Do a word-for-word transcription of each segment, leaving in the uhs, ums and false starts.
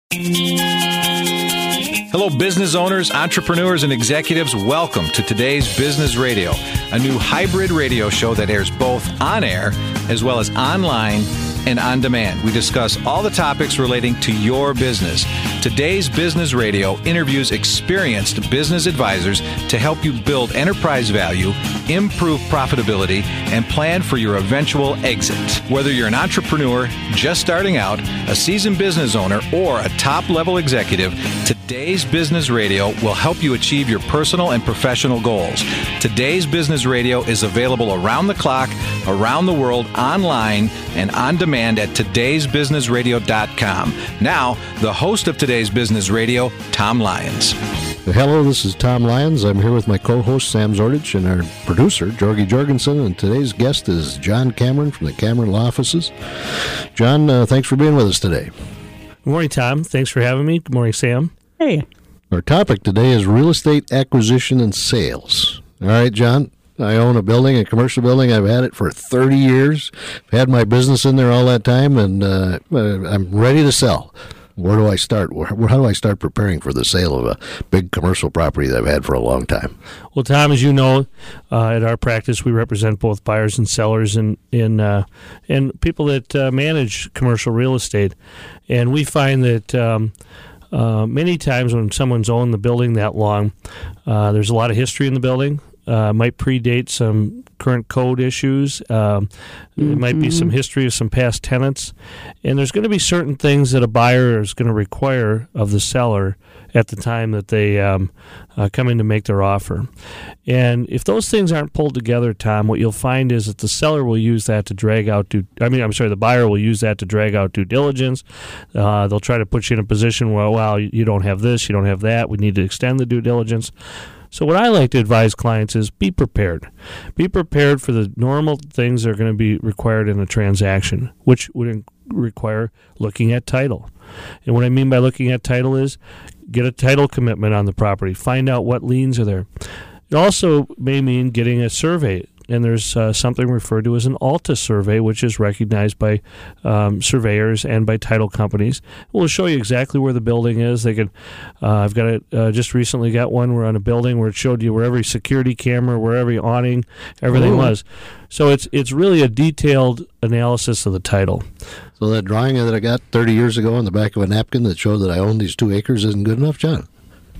Hello, business owners, entrepreneurs, and executives. Welcome to today's Business Radio, a new hybrid radio show that airs both on air as well as online and on demand. We discuss all the topics relating to your business. Today's Business Radio interviews experienced business advisors to help you build enterprise value, improve profitability, and plan for your eventual exit. Whether you're an entrepreneur just starting out, a seasoned business owner, or a top-level executive, today's Business Radio will help you achieve your personal and professional goals. Today's Business Radio is available around the clock, around the world, online, and on demand at todays business radio dot com. Now, the host of today's Business Radio, Tom Lyons. Hello, this is Tom Lyons. I'm here with my co-host, Sam Zordich, and our producer, Jorgie Jorgensen, and today's guest is John Cameron from the Cameron Law Offices. John, uh, thanks for being with us today. Good morning, Tom. Thanks for having me. Good morning, Sam. Hey. Our topic today is real estate acquisition and sales. All right, John, I own a building, a commercial building. I've had it for thirty years. I've had my business in there all that time, and uh, I'm ready to sell. Where do I start? Where, how do I start preparing for the sale of a big commercial property that I've had for a long time? Well, Tom, as you know, uh, at our practice, we represent both buyers and sellers and in, uh, and people that uh, manage commercial real estate. And we find that um, uh, many times when someone's owned the building that long, uh, there's a lot of history in the building. Uh, might predate some current code issues. Um, mm-hmm. It might be some history of some past tenants. And there's going to be certain things that a buyer is going to require of the seller at the time that they um, uh, come in to make their offer. And if those things aren't pulled together, Tom, what you'll find is that the seller will use that to drag out due, I mean, I'm sorry, the buyer will use that to drag out due diligence. Uh, they'll try to put you in a position where, well, you don't have this, you don't have that, we need to extend the due diligence. So what I like to advise clients is be prepared. Be prepared for the normal things that are going to be required in a transaction, which would require looking at title. And what I mean by looking at title is get a title commitment on the property. Find out what liens are there. It also may mean getting a survey. And there's uh, something referred to as an ALTA survey, which is recognized by um, surveyors and by title companies. We'll show you exactly where the building is. They could. Uh, I've got it. Uh, just recently got one. We're on a building where it showed you where every security camera, where every awning, everything Ooh. was. So it's it's really a detailed analysis of the title. So that drawing that I got thirty years ago on the back of a napkin that showed that I own these two acres isn't good enough, John?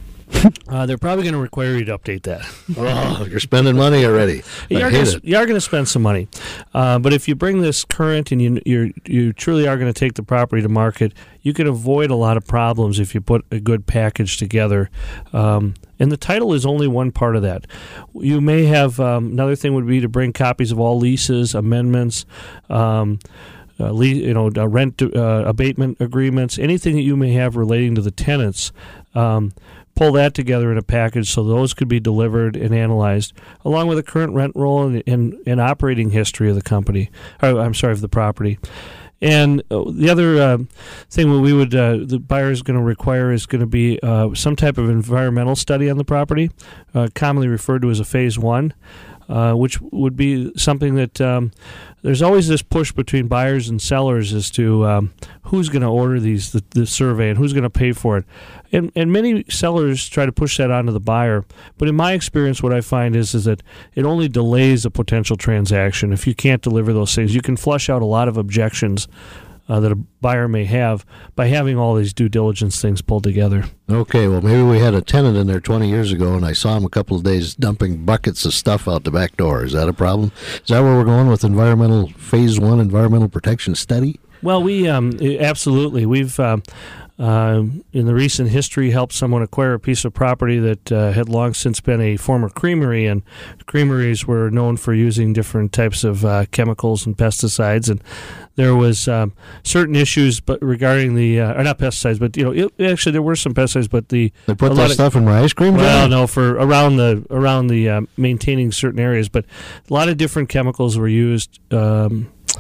Uh, they're probably going to require you to update that. Oh, you're spending money already. You are, gonna, you are going to spend some money. Uh, but if you bring this current and you you're, you truly are going to take the property to market, you can avoid a lot of problems if you put a good package together. Um, and the title is only one part of that. You may have, um, another thing would be to bring copies of all leases, amendments, um, Uh, le- you know, uh, rent uh, abatement agreements, anything that you may have relating to the tenants, um, pull that together in a package so those could be delivered and analyzed, along with a current rent roll and, and, and operating history of the company. Or, I'm sorry, of the property. And uh, the other uh, thing that we would, uh, the buyer is going to require is going to be uh, some type of environmental study on the property, uh, commonly referred to as a phase one. Uh, which would be something that um, there's always this push between buyers and sellers as to um, who's going to order these the, the survey and who's going to pay for it. And and many sellers try to push that onto the buyer. But in my experience, what I find is, is that it only delays a potential transaction. If you can't deliver those things, you can flush out a lot of objections Uh, that a buyer may have by having all these due diligence things pulled together. Okay, well, maybe we had a tenant in there twenty years ago, and I saw him a couple of days dumping buckets of stuff out the back door. Is that a problem? Is that where we're going with environmental phase one environmental protection study? Well, we um, absolutely. We've uh, uh, in the recent history helped someone acquire a piece of property that uh, had long since been a former creamery, and creameries were known for using different types of uh, chemicals and pesticides, and there was um, certain issues, but regarding the uh, or not pesticides, but you know, it, actually there were some pesticides, but the they put that stuff in my ice cream. Well, John? no, for around the around the uh, maintaining certain areas, but a lot of different chemicals were used. Um,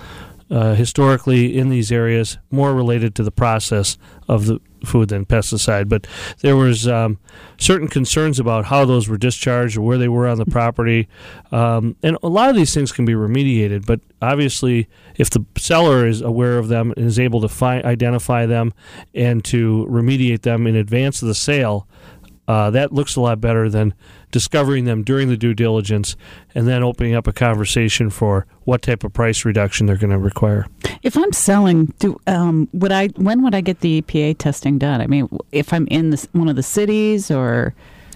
uh, historically in these areas, more related to the process of the food than pesticide. But there was um, certain concerns about how those were discharged or where they were on the property. Um, and a lot of these things can be remediated, but obviously if the seller is aware of them and is able to find, identify them and to remediate them in advance of the sale, uh, that looks a lot better than discovering them during the due diligence and then opening up a conversation for what type of price reduction they're going to require. If I'm selling, do um, would I? When would I get the E P A testing done? I mean, if I'm in this, one of the cities, or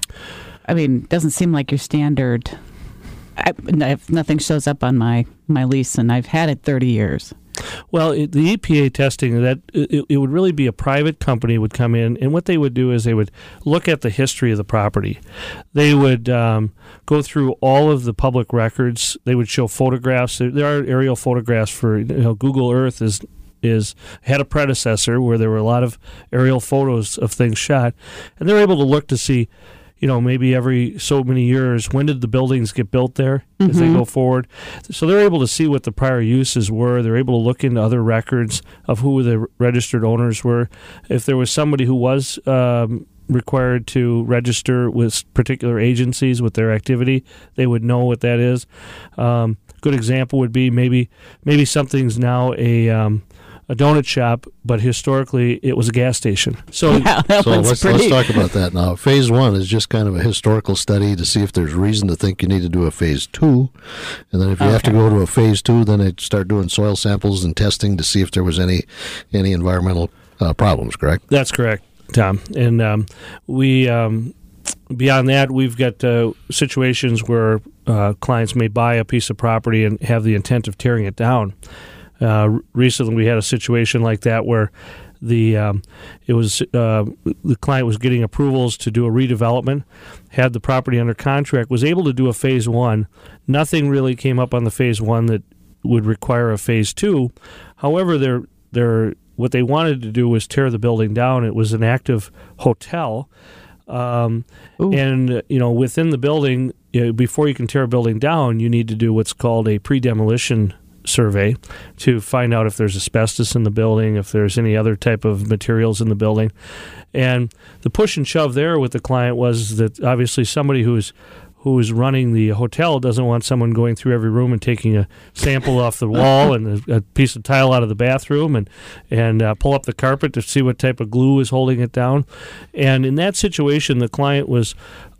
I mean, it doesn't seem like your standard. I, if nothing shows up on my, my lease, and I've had it thirty years. Well, it, the E P A testing, that it, it would really be a private company would come in, and what they would do is they would look at the history of the property. They would um, go through all of the public records. They would show photographs. There are aerial photographs for, you know, Google Earth is is had a predecessor where there were a lot of aerial photos of things shot, and they're able to look to see, you know, maybe every so many years, when did the buildings get built there mm-hmm. as they go forward? So they're able to see what the prior uses were. They're able to look into other records of who the registered owners were. If there was somebody who was um, required to register with particular agencies with their activity, they would know what that is. Um, good example would be maybe maybe something's now a um, a donut shop, but historically it was a gas station. So, yeah, that so one's let's, pretty... let's talk about that now. Phase one is just kind of a historical study to see if there's reason to think you need to do a phase two. And then if you okay. have to go to a phase two, then they start doing soil samples and testing to see if there was any any environmental uh, problems, correct? That's correct, Tom. And um, we... Um, Beyond that, we've got uh, situations where uh, clients may buy a piece of property and have the intent of tearing it down. Uh, recently, we had a situation like that where the um, it was uh, the client was getting approvals to do a redevelopment, had the property under contract, was able to do a phase one. Nothing really came up on the phase one that would require a phase two. However, they're, they're, what they wanted to do was tear the building down. It was an active hotel. Um, and, you know, within the building, you know, before you can tear a building down, you need to do what's called a pre-demolition survey to find out if there's asbestos in the building, if there's any other type of materials in the building. And the push and shove there with the client was that obviously somebody who's who is running the hotel doesn't want someone going through every room and taking a sample off the wall and a, a piece of tile out of the bathroom and and uh, pull up the carpet to see what type of glue is holding it down. And in that situation, the client was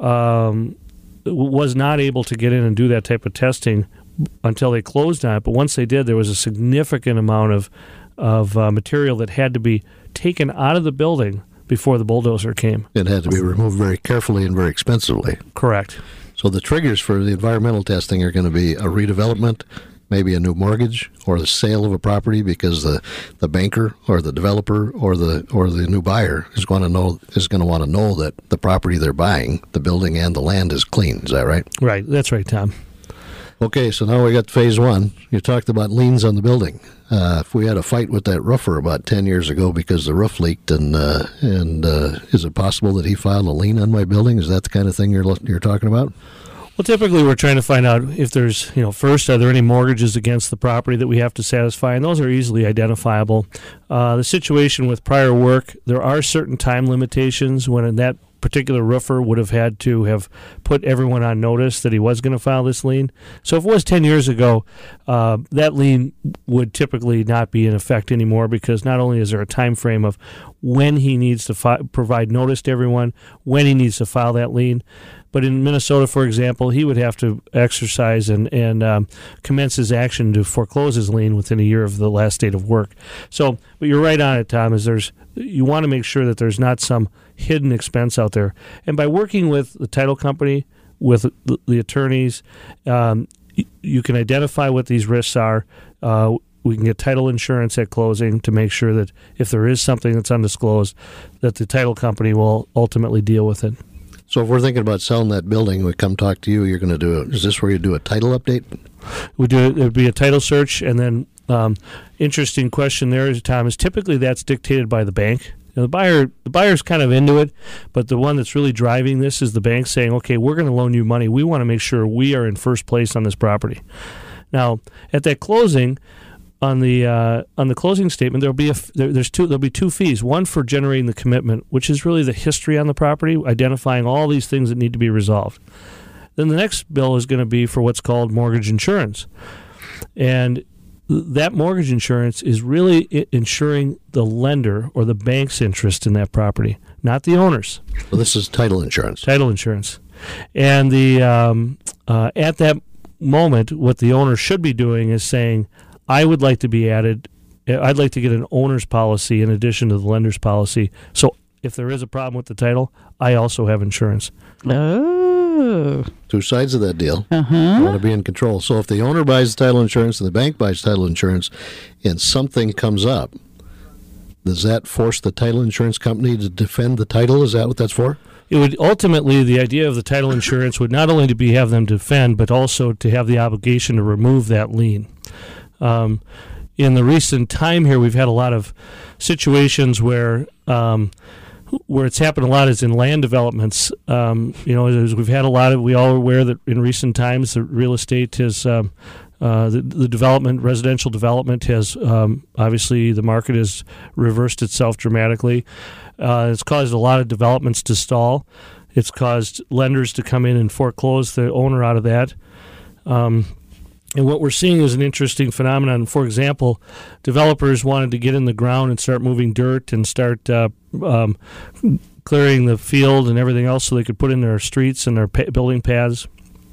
um, was not able to get in and do that type of testing until they closed on it. But once they did, there was a significant amount of of uh, material that had to be taken out of the building before the bulldozer came. It had to be removed very carefully and very expensively. Correct. So the triggers for the environmental testing are going to be a redevelopment, maybe a new mortgage, or the sale of a property because the, the banker or the developer or the or the new buyer is going to know is going to want to know that the property they're buying, the building and the land, is clean. Is that right? Right. That's right, Tom. Okay, so now we got phase one. You talked about liens on the building. Uh, if we had a fight with that roofer about ten years ago because the roof leaked, and uh, and uh, is it possible that he filed a lien on my building? Is that the kind of thing you're you're talking about? Well, typically we're trying to find out if there's, you know, first, are there any mortgages against the property that we have to satisfy? And those are easily identifiable. Uh, the situation with prior work, there are certain time limitations when that particular roofer would have had to have put everyone on notice that he was going to file this lien. So if it was ten years ago, uh, that lien would typically not be in effect anymore, because not only is there a time frame of when he needs to fi- provide notice to everyone, when he needs to file that lien, but in Minnesota, for example, he would have to exercise and, and um, commence his action to foreclose his lien within a year of the last date of work. So, but you're right on it, Tom, is there's you want to make sure that there's not some hidden expense out there. And by working with the title company, with the, the attorneys, um, you can identify what these risks are. Uh, we can get title insurance at closing to make sure that if there is something that's undisclosed, that the title company will ultimately deal with it. So if we're thinking about selling that building, we come talk to you, you're going to do a, is this where you do a title update? We do, it would be a title search, and then um, interesting question there, Tom, is typically that's dictated by the bank. You know, the buyer, the buyer's kind of into it, but the one that's really driving this is the bank saying, okay, we're going to loan you money. We want to make sure we are in first place on this property. Now, at that closing, on the uh, on the closing statement, there'll be a there, there's two there'll be two fees. One for generating the commitment, which is really the history on the property, identifying all these things that need to be resolved. Then the next bill is going to be for what's called mortgage insurance, and that mortgage insurance is really I- insuring the lender or the bank's interest in that property, not the owner's. Well, this is title insurance. Title insurance, and the um, uh, at that moment, what the owner should be doing is saying, I would like to be added, I'd like to get an owner's policy in addition to the lender's policy. So if there is a problem with the title, I also have insurance. Oh. Two sides of that deal. Uh-huh. You want to be in control. So if the owner buys the title insurance and the bank buys title insurance and something comes up, does that force the title insurance company to defend the title? Is that what that's for? It would ultimately, the idea of the title insurance would not only to be have them defend, but also to have the obligation to remove that lien. Um, in the recent time here, we've had a lot of situations where um, where it's happened a lot is in land developments. Um, you know, as we've had a lot of, we all are aware that in recent times the real estate has, um, uh, the, the development, residential development has, um, obviously the market has reversed itself dramatically. Uh, it's caused a lot of developments to stall. It's caused lenders to come in and foreclose the owner out of that. Um, and what we're seeing is an interesting phenomenon. For example, developers wanted to get in the ground and start moving dirt and start uh, um, clearing the field and everything else so they could put in their streets and their pa- building paths.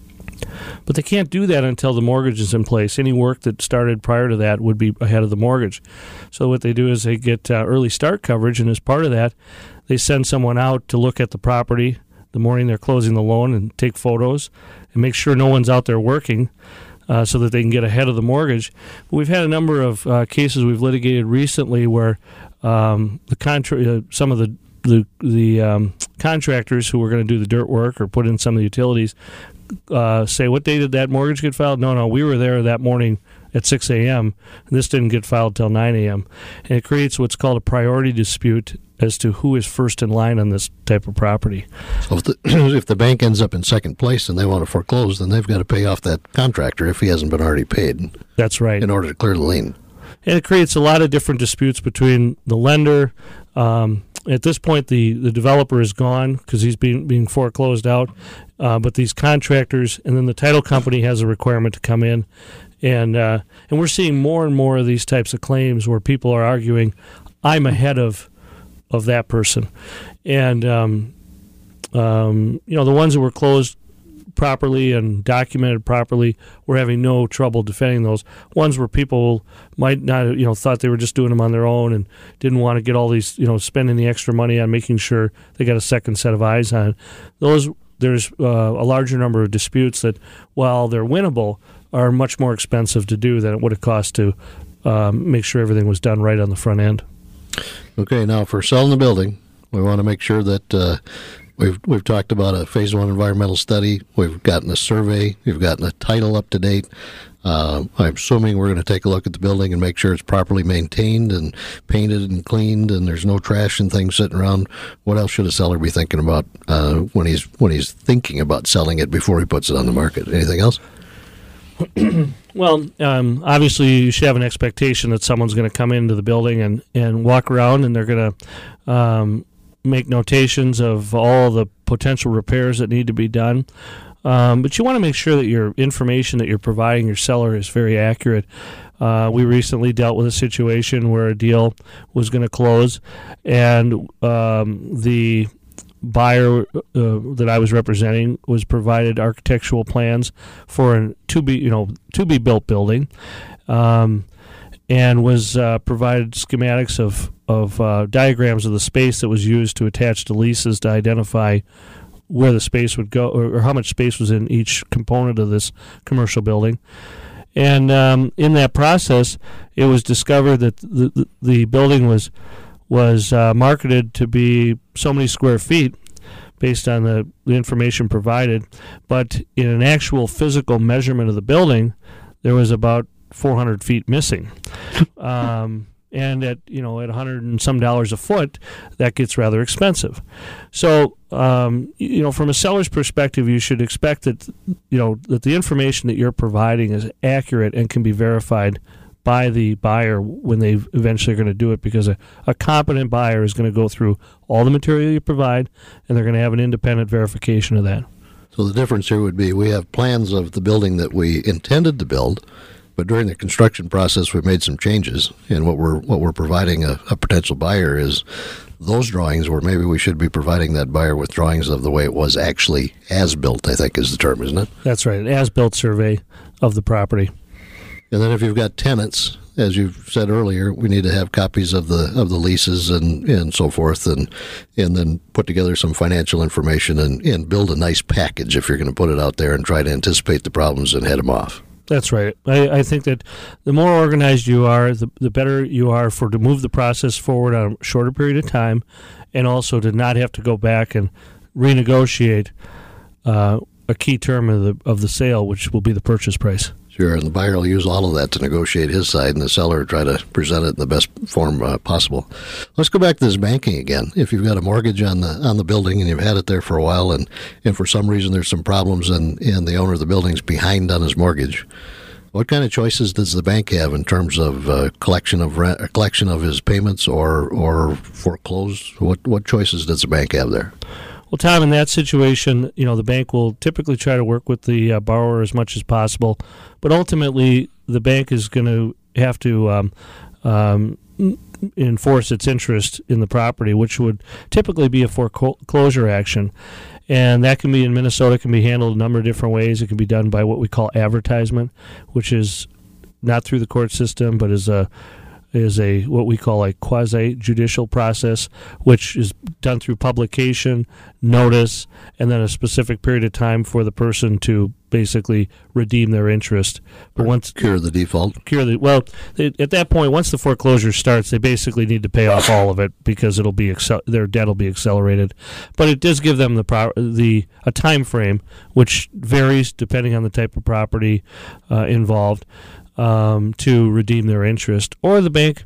But they can't do that until the mortgage is in place. Any work that started prior to that would be ahead of the mortgage. So what they do is they get uh, early start coverage, and as part of that, they send someone out to look at the property the morning they're closing the loan and take photos and make sure no one's out there working uh, so that they can get ahead of the mortgage. But we've had a number of uh, cases we've litigated recently where um, the contra- uh, some of the the, the um, contractors who were going to do the dirt work or put in some of the utilities Uh, say, what day did that mortgage get filed? No, no, we were there that morning at six a.m., and this didn't get filed till nine a.m. And it creates what's called a priority dispute as to who is first in line on this type of property. So if the, if the bank ends up in second place and they want to foreclose, then they've got to pay off that contractor if he hasn't been already paid. That's right. In order to clear the lien. And it creates a lot of different disputes between the lender. Um, at this point, the, the developer is gone because he's being being foreclosed out. Uh, but these contractors, and then the title company has a requirement to come in, and uh, and we're seeing more and more of these types of claims where people are arguing, "I'm ahead of of that person," and um, um, you know, the ones that were closed properly and documented properly, we're having no trouble defending those. Ones where people might not, you know, thought they were just doing them on their own and didn't want to get all these, you know, spending the extra money on making sure they got a second set of eyes on those. There's uh, a larger number of disputes that, while they're winnable, are much more expensive to do than it would have cost to um, make sure everything was done right on the front end. Okay, now for selling the building, we want to make sure that uh, we've we've talked about a phase one environmental study. We've gotten a survey. We've gotten a title up to date. Uh, I'm assuming we're going to take a look at the building and make sure it's properly maintained and painted and cleaned, and there's no trash and things sitting around. What else should a seller be thinking about uh, when he's when he's thinking about selling it before he puts it on the market? Anything else? Well, um, obviously, you should have an expectation that someone's going to come into the building and, and walk around, and they're going to um, make notations of all the potential repairs that need to be done. Um, but you want to make sure that your information that you're providing your seller is very accurate. Uh, we recently dealt with a situation where a deal was going to close, and um, the buyer uh, that I was representing was provided architectural plans for a to be you know to be built building, um, and was uh, provided schematics of of uh, diagrams of the space that was used to attach to leases to identify where the space would go, or, or how much space was in each component of this commercial building. And um, in that process, it was discovered that the, the, the building was was uh, marketed to be so many square feet based on the, the information provided, but in an actual physical measurement of the building, there was about four hundred feet missing. Um, and at you know at a hundred and some dollars a foot, that gets rather expensive. So um, you know from a seller's perspective, you should expect that you know that the information that you're providing is accurate and can be verified by the buyer when they eventually are going to do it, because a, a competent buyer is going to go through all the material you provide, and they're going to have an independent verification of that. So the difference here would be we have plans of the building that we intended to build, but during the construction process we've made some changes, and what we're what we're providing a, a potential buyer is those drawings, where maybe we should be providing that buyer with drawings of the way it was actually as built, I think is the term, isn't it? That's right, an as-built survey of the property. And then if you've got tenants, as you've said earlier, we need to have copies of the of the leases and, and so forth, and and then put together some financial information and, and build a nice package if you're going to put it out there and try to anticipate the problems and head them off. That's right. I, I think that the more organized you are, the, the better you are for to move the process forward on a shorter period of time, and also to not have to go back and renegotiate uh, a key term of the of the sale, which will be the purchase price. Sure, and the buyer will use all of that to negotiate his side, and the seller will try to present it in the best form uh, possible. Let's go back to this banking again. If you've got a mortgage on the on the building and you've had it there for a while, and, and for some reason there's some problems and, and the owner of the building's behind on his mortgage, what kind of choices does the bank have in terms of uh, collection of rent, collection of his payments, or or foreclose? What what choices does the bank have there? Well, Tom, in that situation, you know, the bank will typically try to work with the uh, borrower as much as possible, but ultimately the bank is going to have to um, um, enforce its interest in the property, which would typically be a foreclosure action. And that can be, in Minnesota, can be handled a number of different ways. It can be done by what we call advertisement, which is not through the court system, but is a is a what we call a quasi-judicial process, which is done through publication, notice, and then a specific period of time for the person to basically redeem their interest. But once cure the default. Cure the well, they, at that point, once the foreclosure starts, they basically need to pay off all of it because it'll be accel- their debt will be accelerated. But it does give them the pro- the a time frame, which varies depending on the type of property uh, involved. Um, to redeem their interest, or the bank,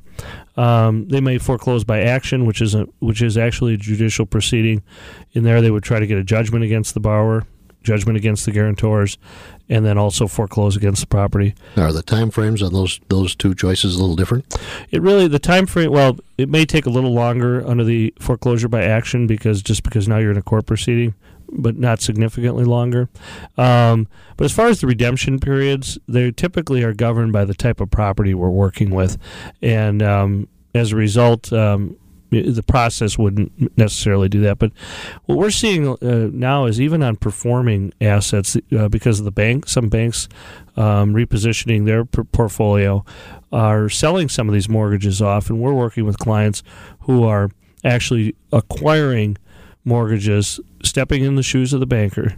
um, they may foreclose by action, which is a which is actually a judicial proceeding. In there, they would try to get a judgment against the borrower, judgment against the guarantors, and then also foreclose against the property. Are the time frames on those those two choices a little different? It really the time frame. Well, it may take a little longer under the foreclosure by action because just because now you're in a court proceeding, but not significantly longer. Um, but as far as the redemption periods, they typically are governed by the type of property we're working with. And um, as a result, um, the process wouldn't necessarily do that. But what we're seeing uh, now is even on performing assets, uh, because of the bank, some banks um, repositioning their p- portfolio are selling some of these mortgages off, and we're working with clients who are actually acquiring mortgages, stepping in the shoes of the banker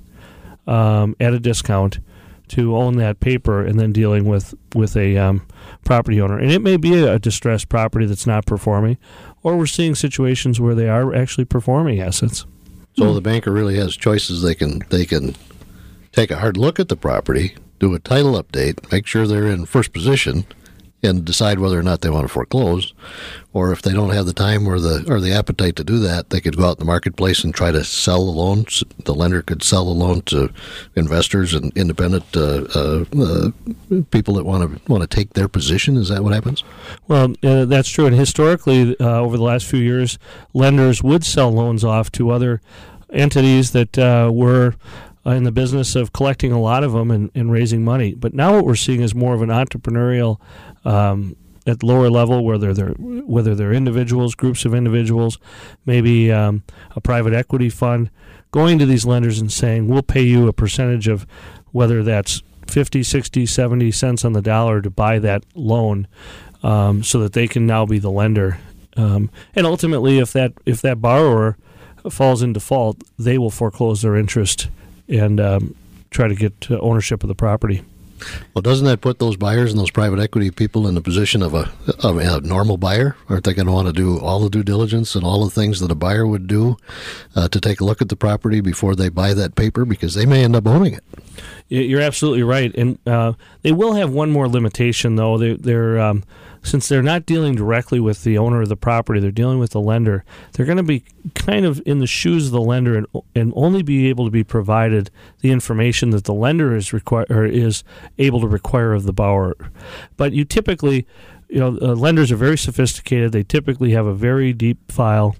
um, at a discount to own that paper, and then dealing with with a um, property owner. And it may be a distressed property that's not performing, or we're seeing situations where they are actually performing assets. So the banker really has choices. They can they can take a hard look at the property, do a title update, make sure they're in first position, and decide whether or not they want to foreclose. Or if they don't have the time or the or the appetite to do that, they could go out in the marketplace and try to sell the loan. The lender could sell the loan to investors and independent uh, uh, uh, people that want to want to take their position. Is that what happens? Well, uh, that's true. And historically, uh, over the last few years, lenders would sell loans off to other entities that uh, were in the business of collecting a lot of them and, and raising money. But now what we're seeing is more of an entrepreneurial um, at lower level, whether they're whether they're individuals, groups of individuals, maybe um, a private equity fund, going to these lenders and saying, we'll pay you a percentage of whether that's fifty, sixty, seventy cents on the dollar to buy that loan, um, so that they can now be the lender. Um, and ultimately, if that if that borrower falls in default, they will foreclose their interest and um, try to get ownership of the property. Well, doesn't that put those buyers and those private equity people in the position of a of a normal buyer? Aren't they going to want to do all the due diligence and all the things that a buyer would do uh, to take a look at the property before they buy that paper, because they may end up owning it? You're absolutely right, and uh, they will have one more limitation, though. They, they're um, since they're not dealing directly with the owner of the property, they're dealing with the lender, they're going to be kind of in the shoes of the lender and, and only be able to be provided the information that the lender is require or is able to require of the borrower. But you typically, you know, uh, lenders are very sophisticated. They typically have a very deep file.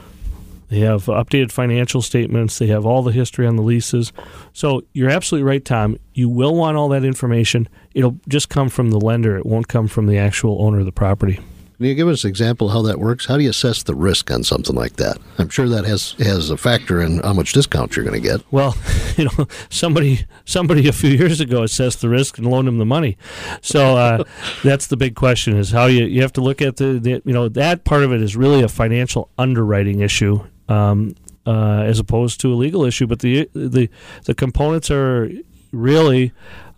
They have updated financial statements. They have all the history on the leases. So you're absolutely right, Tom. You will want all that information. It'll just come from the lender. It won't come from the actual owner of the property. Can you give us an example of how that works? How do you assess the risk on something like that? I'm sure that has has a factor in how much discount you're going to get. Well, you know, somebody somebody a few years ago assessed the risk and loaned them the money. So uh, that's the big question: is how you you have to look at the, the you know that part of it is really a financial underwriting issue. Um, uh, as opposed to a legal issue, but the the the components are really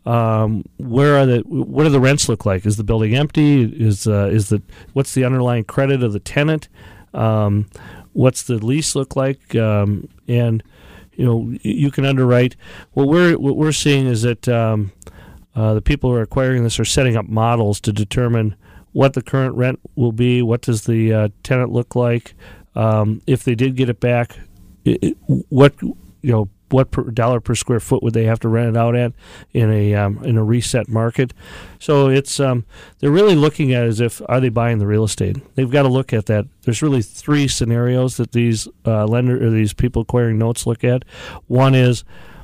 um, where are the what do the rents look like? Is the building empty? Is uh, is the what's the underlying credit of the tenant? Um, what's the lease look like? Um, and you know you can underwrite. What we're what we're seeing is that um, uh, the people who are acquiring this are setting up models to determine what the current rent will be. What does the uh, tenant look like? Um, if they did get it back, it, it, what you know, what per dollar per square foot would they have to rent it out at in a um, in a reset market? So it's um, they're really looking at it as if are they buying the real estate? They've got to look at that. There's really three scenarios that these uh, lender or these people acquiring notes look at. One is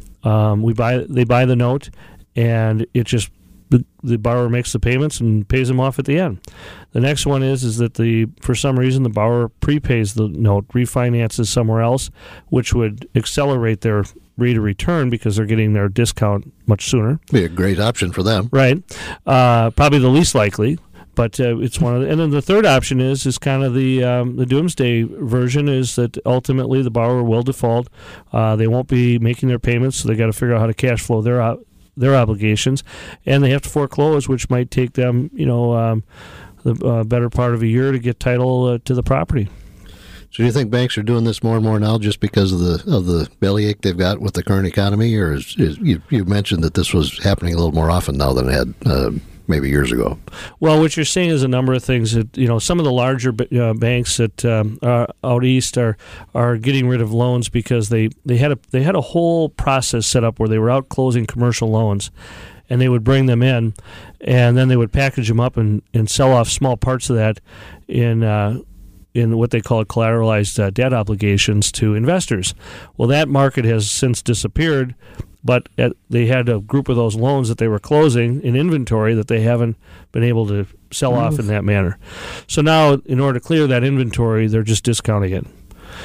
um, we buy they buy the note, and it just The, the borrower makes the payments and pays them off at the end. The next one is is that the for some reason the borrower prepays the note, refinances somewhere else, which would accelerate their rate of return because they're getting their discount much sooner. Be a great option for them, right? Uh, probably the least likely, but uh, it's one of the, and then the third option is is kind of the um, the doomsday version is that ultimately the borrower will default. Uh, they won't be making their payments, so they got to figure out how to cash flow their out. their obligations, and they have to foreclose, which might take them, you know, um, the uh, better part of a year to get title uh, to the property. So, do you think banks are doing this more and more now just because of the of the bellyache they've got with the current economy, or is, is you, you mentioned that this was happening a little more often now than it had uh, maybe years ago? Well, what you're seeing is a number of things. That, you know, some of the larger uh, banks that um, are out east are are getting rid of loans because they, they had a they had a whole process set up where they were out closing commercial loans, and they would bring them in, and then they would package them up and, and sell off small parts of that in uh, in what they call collateralized uh, debt obligations to investors. Well, that market has since disappeared. But at, they had a group of those loans that they were closing in inventory that they haven't been able to sell off in that manner. So now, in order to clear that inventory, they're just discounting it.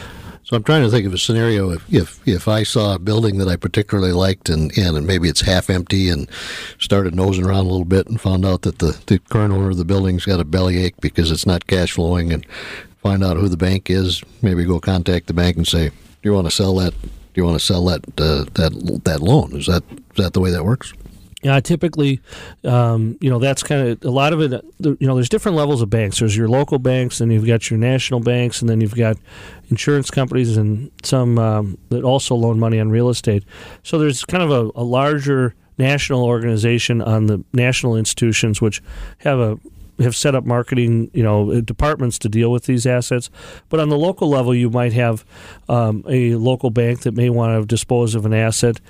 So I'm trying to think of a scenario if if, if I saw a building that I particularly liked and, and maybe it's half empty and started nosing around a little bit and found out that the, the current owner of the building's got a bellyache because it's not cash flowing, and find out who the bank is, maybe go contact the bank and say, do you want to sell that? You want to sell that uh, that that loan? Is that is that the way that works? Yeah, typically, um, you know, that's kind of a lot of it. You know, there's different levels of banks. There's your local banks, and you've got your national banks, and then you've got insurance companies and some um, that also loan money on real estate. So there's kind of a, a larger national organization on the national institutions, which have a have set up marketing, you know, departments to deal with these assets. But on the local level, you might have um, a local bank that may want to dispose of an asset,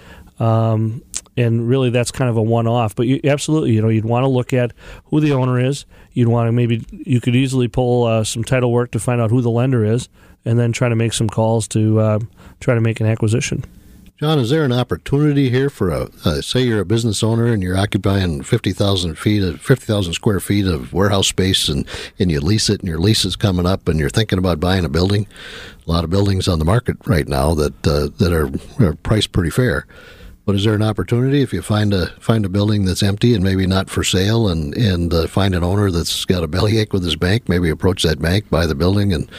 um, and really that's kind of a one-off. But you, absolutely, you know, you'd want to look at who the owner is. You'd want to maybe you could easily pull uh, some title work to find out who the lender is, and then try to make some calls to uh, try to make an acquisition. John, is there an opportunity here for a, uh, say you're a business owner and you're occupying fifty thousand feet, of, fifty thousand square feet of warehouse space, and, and you lease it, and your lease is coming up, and you're thinking about buying a building? A lot of buildings on the market right now that uh, that are, are priced pretty fair. But is there an opportunity if you find a find a building that's empty and maybe not for sale, and and uh, find an owner that's got a bellyache with his bank? Maybe approach that bank, buy the building, and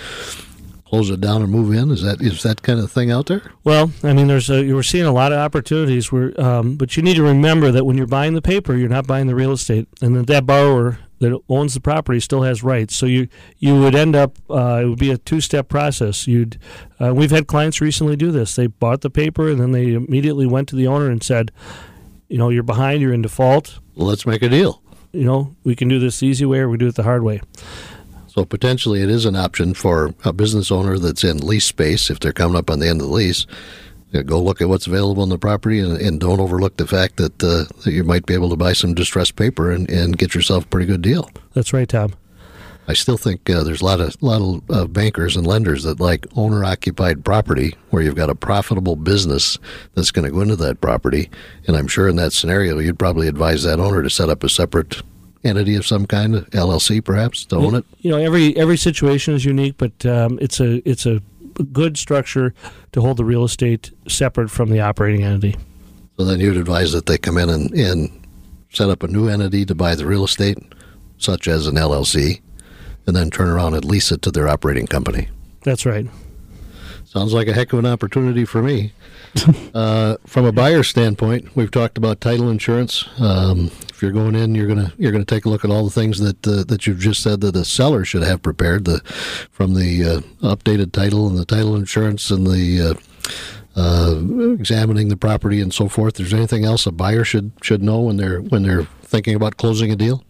close it down and move in? Is that is that kind of thing out there? Well, I mean, there's a, we're seeing a lot of opportunities. Where, um, but you need to remember that when you're buying the paper, you're not buying the real estate, and that that borrower that owns the property still has rights. So you you would end up uh, it would be a two-step process. You'd uh, we've had clients recently do this. They bought the paper and then they immediately went to the owner and said, you know, you're behind, you're in default. Well, let's make a deal. you know, we can do this the easy way or we do it the hard way. So potentially it is an option for a business owner that's in lease space, if they're coming up on the end of the lease, you know, go look at what's available in the property and, and don't overlook the fact that, uh, that you might be able to buy some distressed paper and, and get yourself a pretty good deal. That's right, Tom. I still think uh, there's a lot of lot of uh, bankers and lenders that like owner-occupied property where you've got a profitable business that's going to go into that property. And I'm sure in that scenario, you'd probably advise that owner to set up a separate entity of some kind, L L C perhaps, to own it. You know, every every situation is unique, but um, it's a it's a good structure to hold the real estate separate from the operating entity. So then you'd advise that they come in and, and set up a new entity to buy the real estate, such as an L L C, and then turn around and lease it to their operating company. That's right. Sounds like a heck of an opportunity for me. uh, from a buyer standpoint, we've talked about title insurance. Um, if you're going in, you're gonna you're gonna take a look at all the things that uh, that you've just said that the seller should have prepared, the from the uh, updated title and the title insurance and the uh, uh, examining the property and so forth. Is there anything else a buyer should should know when they're when they're thinking about closing a deal?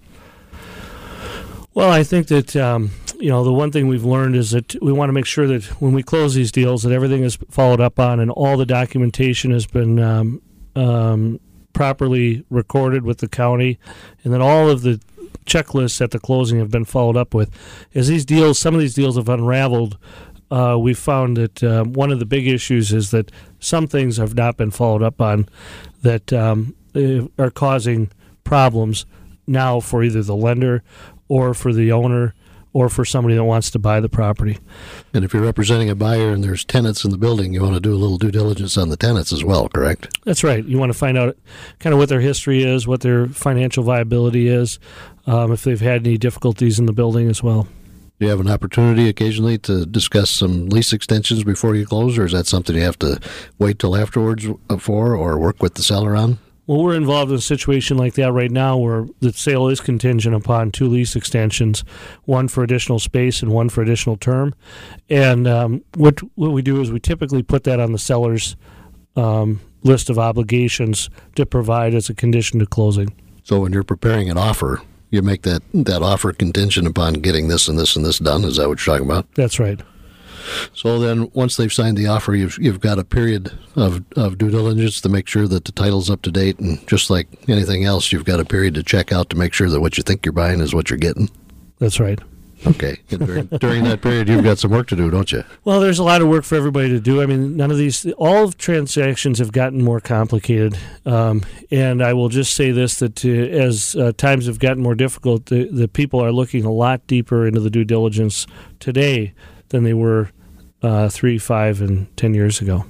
Well, I think that, um, you know, the one thing we've learned is that we want to make sure that when we close these deals that everything is followed up on and all the documentation has been um, um, properly recorded with the county and that all of the checklists at the closing have been followed up with. As these deals, some of these deals have unraveled, uh, we've found that uh, one of the big issues is that some things have not been followed up on that um, are causing problems now for either the lender or for the owner, or for somebody that wants to buy the property. And if you're representing a buyer and there's tenants in the building, you want to do a little due diligence on the tenants as well, correct? That's right. You want to find out kind of what their history is, what their financial viability is, um, if they've had any difficulties in the building as well. Do you have an opportunity occasionally to discuss some lease extensions before you close, or is that something you have to wait till afterwards for or work with the seller on? Well, we're involved in a situation like that right now where the sale is contingent upon two lease extensions, one for additional space and one for additional term. And um, what what we do is we typically put that on the seller's um, list of obligations to provide as a condition to closing. So when you're preparing an offer, you make that, that offer contingent upon getting this and this and this done? Is that what you're talking about? That's right. So then once they've signed the offer, you've you've got a period of, of due diligence to make sure that the title's up to date. And just like anything else, you've got a period to check out to make sure that what you think you're buying is what you're getting. That's right. Okay. During, during that period, you've got some work to do, don't you? Well, there's a lot of work for everybody to do. I mean, none of these, all of transactions have gotten more complicated. Um, and I will just say this, that uh, as uh, times have gotten more difficult, the, the people are looking a lot deeper into the due diligence today than they were uh, three, five, and ten years ago.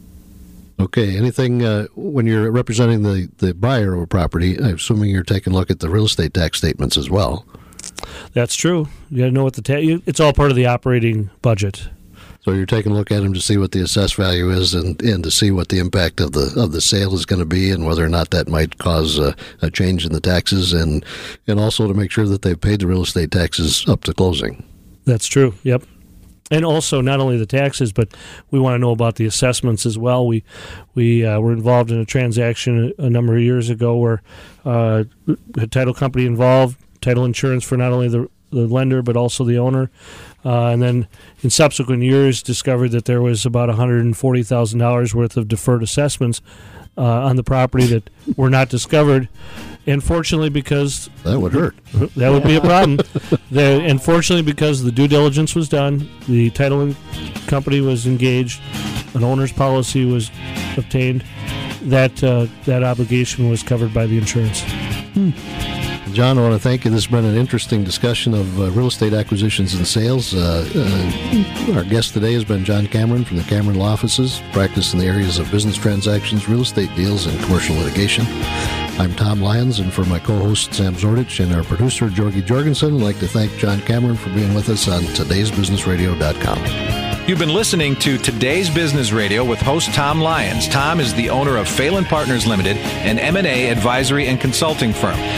Okay. Anything, uh, when you're representing the, the buyer of a property, I'm assuming you're taking a look at the real estate tax statements as well. That's true. You got to know what the tax, it's all part of the operating budget. So you're taking a look at them to see what the assessed value is and, and to see what the impact of the of the sale is going to be and whether or not that might cause a, a change in the taxes, and and also to make sure that they've paid the real estate taxes up to closing. That's true. Yep. And also, not only the taxes, but we want to know about the assessments as well. We we uh, were involved in a transaction a, a number of years ago where uh, a title company involved, title insurance for not only the, the lender but also the owner, uh, and then in subsequent years discovered that there was about one hundred forty thousand dollars worth of deferred assessments uh, on the property that were not discovered. And fortunately, because that would hurt, that would be a problem. the, and fortunately, because the due diligence was done, the title company was engaged, an owner's policy was obtained, that uh, that obligation was covered by the insurance. Hmm. John, I want to thank you. This has been an interesting discussion of uh, real estate acquisitions and sales. Uh, uh, our guest today has been John Cameron from the Cameron Law Offices, practice in the areas of business transactions, real estate deals, and commercial litigation. I'm Tom Lyons, and for my co-host Sam Zordich and our producer Georgie Jorgensen, I'd like to thank John Cameron for being with us on todays business radio dot com. You've been listening to Today's Business Radio with host Tom Lyons. Tom is the owner of Phelan Partners Limited, an M and A advisory and consulting firm.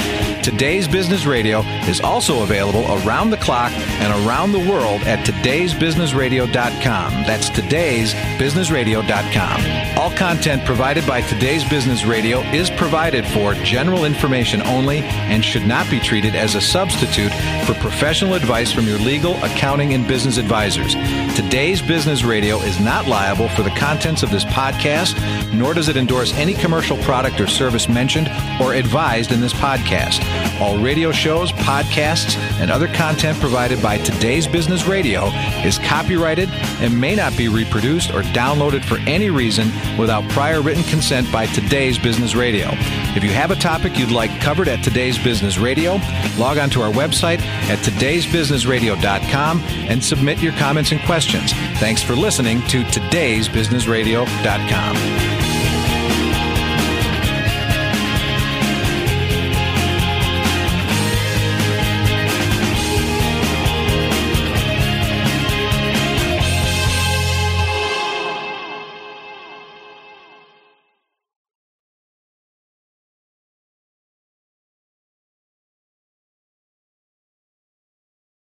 Today's Business Radio is also available around the clock and around the world at todays business radio dot com. That's todays business radio dot com. All content provided by Today's Business Radio is provided for general information only and should not be treated as a substitute for professional advice from your legal, accounting, and business advisors. Today's Business Radio is not liable for the contents of this podcast, nor does it endorse any commercial product or service mentioned or advised in this podcast. All radio shows, podcasts, and other content provided by Today's Business Radio is copyrighted and may not be reproduced or downloaded for any reason without prior written consent by Today's Business Radio. If you have a topic you'd like covered at Today's Business Radio, log on to our website at todays business radio dot com and submit your comments and questions. Thanks for listening to todays business radio dot com.